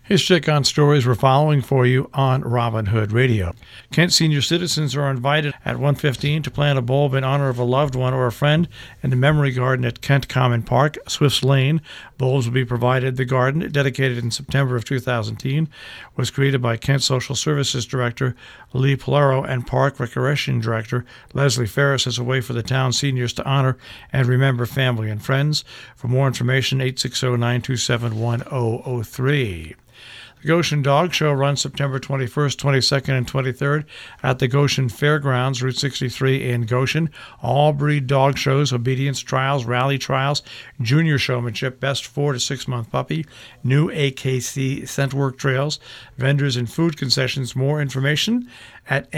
Here's check on stories we're following for you on Robin Hood Radio. Kent senior citizens are invited at 1:15 to plant a bulb in honor of a loved one or a friend in the Memory Garden at Kent Common Park, Swifts Lane. Bulbs will be provided. The garden, dedicated in September of 2010, was created by Kent Social Services Director Lee Polaro and Park Recreation Director Leslie Ferris as a way for the town's seniors to honor and remember family and friends. For more information, 860-927-1003. The Goshen Dog Show runs September 21st, 22nd, and 23rd at the Goshen Fairgrounds, Route 63 in Goshen. All breed dog shows, obedience trials, rally trials, junior showmanship, best 4 to 6 month puppy, new AKC scent work trails, vendors and food concessions. More information at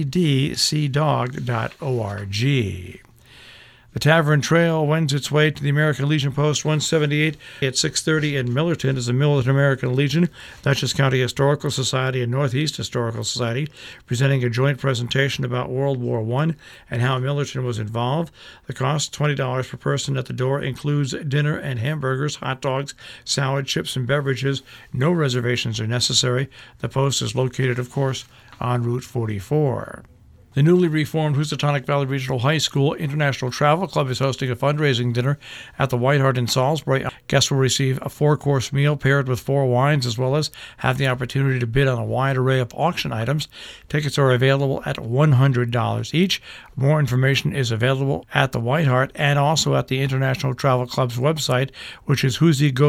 ncdcdog.org. The Tavern Trail wends its way to the American Legion Post 178 at 6:30 in Millerton as the Millerton American Legion, Dutchess County Historical Society, and Northeast Historical Society, presenting a joint presentation about World War I and how Millerton was involved. The cost, $20 per person at the door, includes dinner and hamburgers, hot dogs, salad, chips, and beverages. No reservations are necessary. The post is located, of course, on Route 44. The newly reformed Housatonic Valley Regional High School International Travel Club is hosting a fundraising dinner at the White Hart in Salisbury. Guests will receive a 4-course meal paired with 4 wines, as well as have the opportunity to bid on a wide array of auction items. Tickets are available at $100 each. More information is available at the White Hart and also at the International Travel Club's website, which is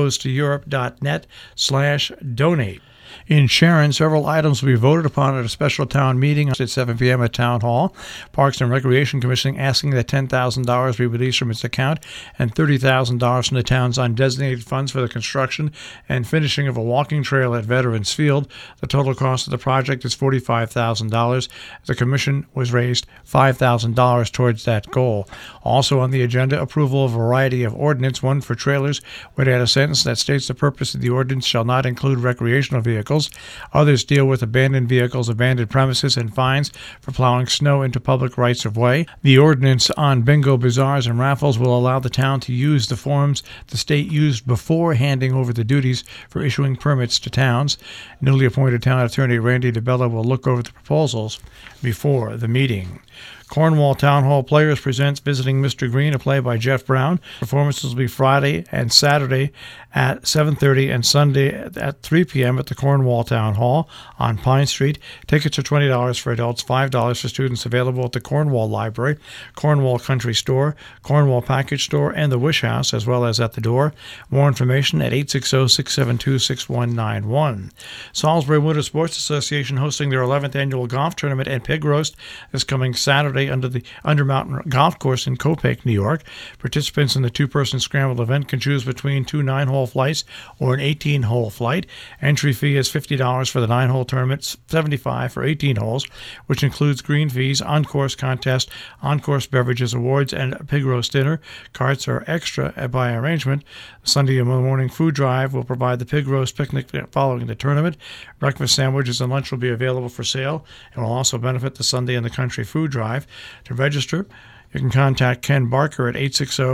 whosygoestoeurope.net/donate. In Sharon, several items will be voted upon at a special town meeting at 7 p.m. at Town Hall. Parks and Recreation Commission asking that $10,000 be released from its account and $30,000 from the town's undesignated funds for the construction and finishing of a walking trail at Veterans Field. The total cost of the project is $45,000. The commission was raised $5,000 towards that goal. Also on the agenda, approval of a variety of ordinance. One for trailers would add a sentence that states the purpose of the ordinance shall not include recreational vehicles. Others deal with abandoned vehicles, abandoned premises, and fines for plowing snow into public rights-of-way. The ordinance on bingo, bazaars, and raffles will allow the town to use the forms the state used before handing over the duties for issuing permits to towns. Newly appointed town attorney Randy DeBella will look over the proposals before the meeting. Cornwall Town Hall Players presents Visiting Mr. Green, a play by Jeff Brown. Performances will be Friday and Saturday at 7:30 and Sunday at 3 p.m. at the Cornwall Town Hall on Pine Street. Tickets are $20 for adults, $5 for students. Available at the Cornwall Library, Cornwall Country Store, Cornwall Package Store, and the Wish House, as well as at the door. More information at 860-672-6191. Salisbury Winter Sports Association hosting their 11th annual golf tournament and pig roast this coming Saturday under the Undermountain Golf Course in Copake, New York. Participants in the 2-person scramble event can choose between 2 9-hole flights or an 18-hole flight. Entry fee is $50 for the 9-hole tournament, $75 for 18 holes, which includes green fees, on-course contest, on-course beverages, awards, and a pig roast dinner. Carts are extra by arrangement. Sunday morning food drive will provide the pig roast picnic following the tournament. Breakfast sandwiches and lunch will be available for sale and will also benefit the Sunday in the Country food drive. To register, you can contact Ken Barker at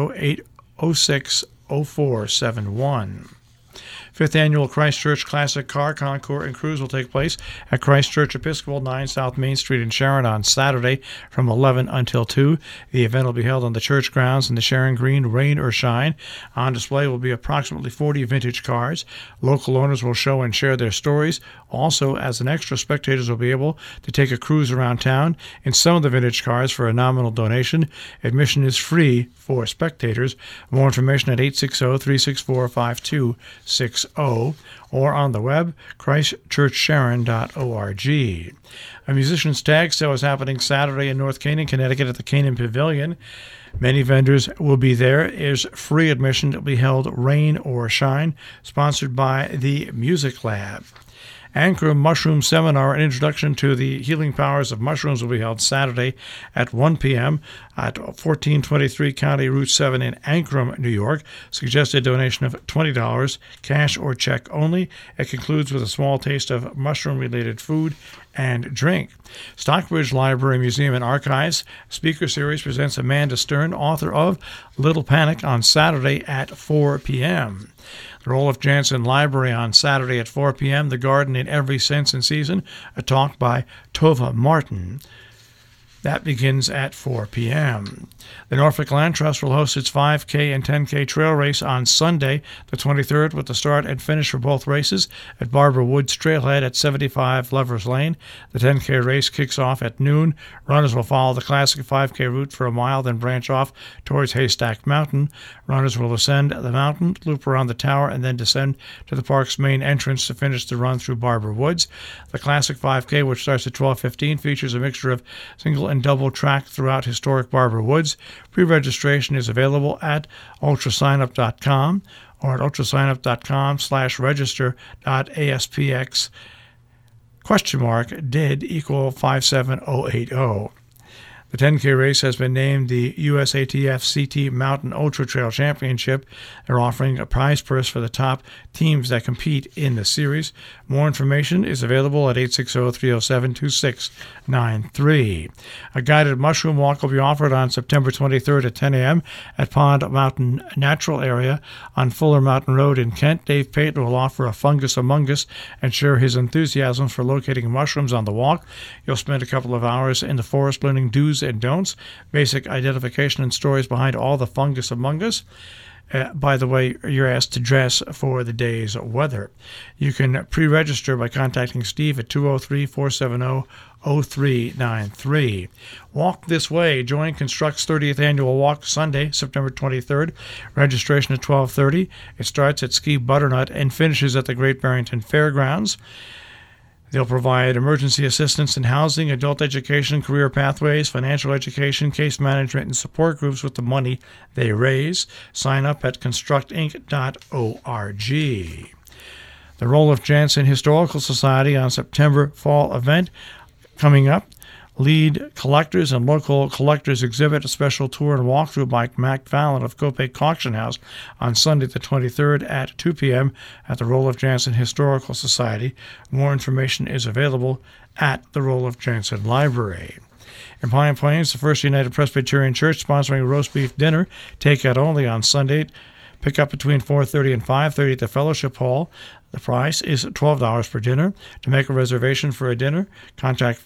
860-806-0471. 5th Annual Christchurch Classic Car Concours and Cruise will take place at Christchurch Episcopal, 9 South Main Street in Sharon on Saturday from 11 until 2. The event will be held on the church grounds in the Sharon Green, rain or shine. On display will be approximately 40 vintage cars. Local owners will show and share their stories. Also, as an extra, spectators will be able to take a cruise around town in some of the vintage cars for a nominal donation. Admission is free for spectators. More information at 860-364-5260 or on the web, christchurchsharon.org. A musician's tag sale is happening Saturday in North Canaan, Connecticut at the Canaan Pavilion. Many vendors will be there. There's free admission. It will be held rain or shine, sponsored by the Music Lab. Ankrum Mushroom Seminar, an introduction to the healing powers of mushrooms, will be held Saturday at 1 p.m. at 1423 County Route 7 in Ankrum, New York. Suggested donation of $20, cash or check only. It concludes with a small taste of mushroom-related food and drink. Stockbridge Library, Museum, and Archives Speaker Series presents Amanda Stern, author of Little Panic, on Saturday at 4 p.m. The The Roloff Jansen Library on Saturday at 4 p.m. The Garden in Every Sense and Season, a talk by Tova Martin. That begins at 4 p.m. The Norfolk Land Trust will host its 5K and 10K trail race on Sunday, the 23rd, with the start and finish for both races at Barbara Woods Trailhead at 75 Lovers Lane. The 10K race kicks off at noon. Runners will follow the classic 5K route for a mile, then branch off towards Haystack Mountain. Runners will ascend the mountain, loop around the tower, and then descend to the park's main entrance to finish the run through Barbara Woods. The classic 5K, which starts at 12:15, features a mixture of single and double track throughout historic Barbara Woods. Pre-registration is available at ultrasignup.com or at ultrasignup.com/register.aspx (did equal 57080). The 10K race has been named the USATF CT Mountain Ultra Trail Championship. They're offering a prize purse for the top teams that compete in the series. More information is available at 860-307-2693. A guided mushroom walk will be offered on September 23rd at 10 a.m. at Pond Mountain Natural Area on Fuller Mountain Road in Kent. Dave Payton will offer a fungus among us and share his enthusiasm for locating mushrooms on the walk. You'll spend a couple of hours in the forest learning do's and don'ts, basic identification and stories behind all the fungus among us. By the way, you're asked to dress for the day's weather. You can pre-register by contacting Steve at 203-470-0393. Walk This Way. Join Construct's 30th Annual Walk Sunday, September 23rd. Registration at 12:30. It starts at Ski Butternut and finishes at the Great Barrington Fairgrounds. They'll provide emergency assistance in housing, adult education, career pathways, financial education, case management, and support groups with the money they raise. Sign up at constructinc.org. The Roloff Jansen Historical Society on September fall event coming up. Lead collectors and local collectors exhibit a special tour and walkthrough by Mac Fallon of Kopek Auction House on Sunday the 23rd at 2 p.m. at the Roloff Jansen Historical Society. More information is available at the Roloff Jansen Library. In Pine Plains, the First United Presbyterian Church sponsoring a roast beef dinner, takeout only on Sunday. Pick up between 4:30 and 5:30 at the Fellowship Hall. The price is $12 per dinner. To make a reservation for a dinner, contact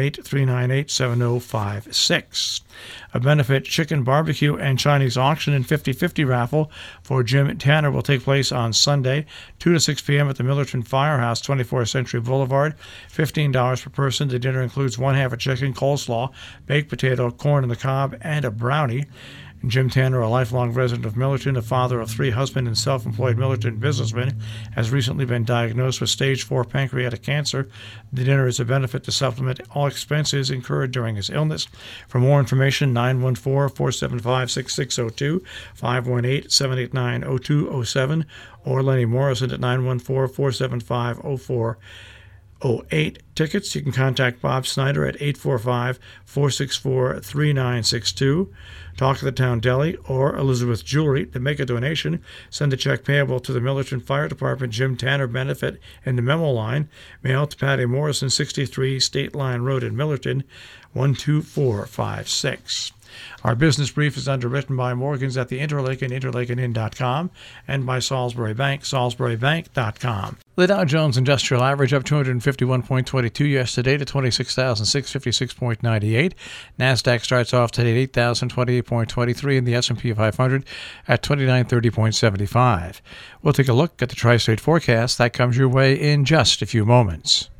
518-398-7056. A benefit chicken barbecue and Chinese auction and 50/50 raffle for Jim Tanner will take place on Sunday, 2 to 6 p.m. at the Millerton Firehouse, 24th Century Boulevard. $15 per person. The dinner includes one half a chicken, coleslaw, baked potato, corn on the cob, and a brownie. Jim Tanner, a lifelong resident of Millerton, a father of 3, husband and self-employed Millerton businessman, has recently been diagnosed with stage 4 pancreatic cancer. The dinner is a benefit to supplement all expenses incurred during his illness. For more information, 914-475-6602, 518-789-0207, or Lenny Morrison at 914-475-0408. Tickets, you can contact Bob Snyder at 845-464-3962. Talk to the Town Deli or Elizabeth Jewelry to make a donation. Send a check payable to the Millerton Fire Department Jim Tanner Benefit in the memo line. Mail to Patty Morrison, 63 State Line Road in Millerton, 12456. Our business brief is underwritten by Morgans at the Interlaken, interlakenin.com, and by Salisbury Bank, salisburybank.com. The Dow Jones Industrial Average up 251.22 yesterday to 26,656.98. NASDAQ starts off today at 8,028.23, and the S&P 500 at 2930.75. We'll take a look at the Tri-State forecast. That comes your way in just a few moments.